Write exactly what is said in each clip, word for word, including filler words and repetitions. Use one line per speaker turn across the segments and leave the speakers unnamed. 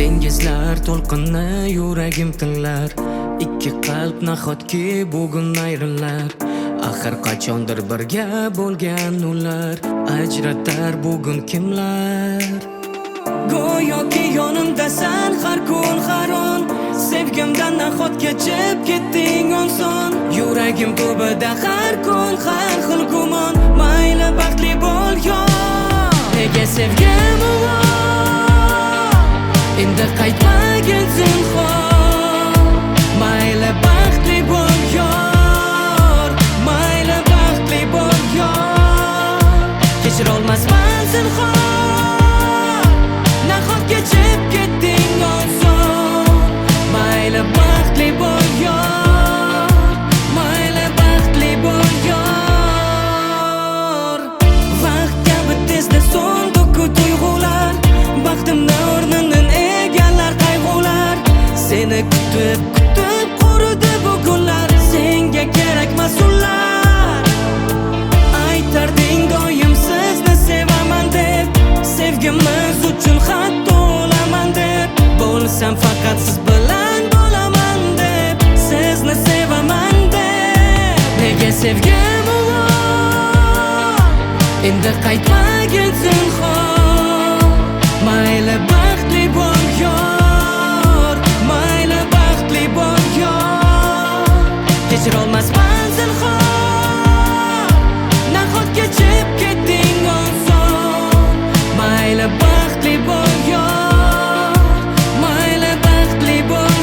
Dengizlar to'lqinni yuragim tinglar. Ikki qalb nahotki bugun ayrilar. Axir qachondir birga bo'lgan ular ajratar bugun kimlar? Go'yoki yonimdasan har kun har on. Sevgimdan nahot kechib ketding oson. Yuragim tubida har kun har xil gumon. Mayli baxtli bo'l yor, nega sevgim bor? Endi qaytmagin zinhor. Mayli baxtli bo'l yor, mayli baxtli bo'l yor. Kechira olmasman zinhor, nahot kechib ketding oson. Mayli baxtli bo'l yor, mayli baxtli bo'l yor. Vaqt kabi tezda so'ndi-ku tuyg'ular. Baxtimni o'rnidan egallar qayg'ular. Seni kutib kutib quridi bu kunlar. Senga kerakmas ular. Aytarding doim sizni sevaman deb. Sevgimiz uchun hatto o'laman deb. Bo'lsam faqat siz bilan bo'laman deb. Sizni sevaman deb. Nega sevgim bor? Endi qaytmagin zinhor. Mayli baxtli bo'l yor, mayli baxtli bo'l yor. Kechira olmasman zinhor, nahot kechib ketding oson. Mayli baxtli bo'l yor, mayli baxtli bo'l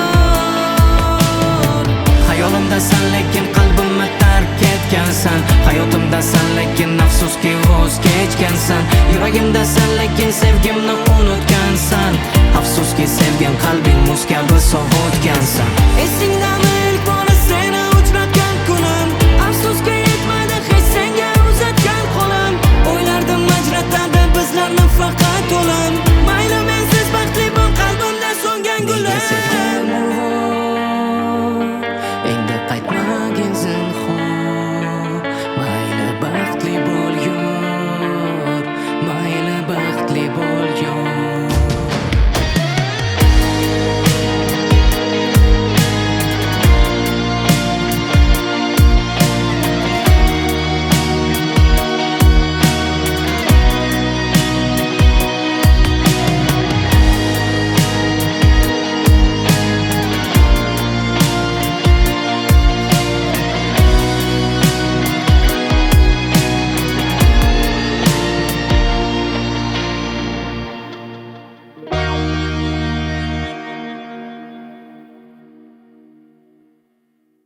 yor. Hayolimdasan lekin qalbimni tark etgansan. Hayotimdasan lekin afsuski voz kechgansan. Yuragimdasan lekin sevgimni unutgansan. Afsuski sevgan qalbing muz kabi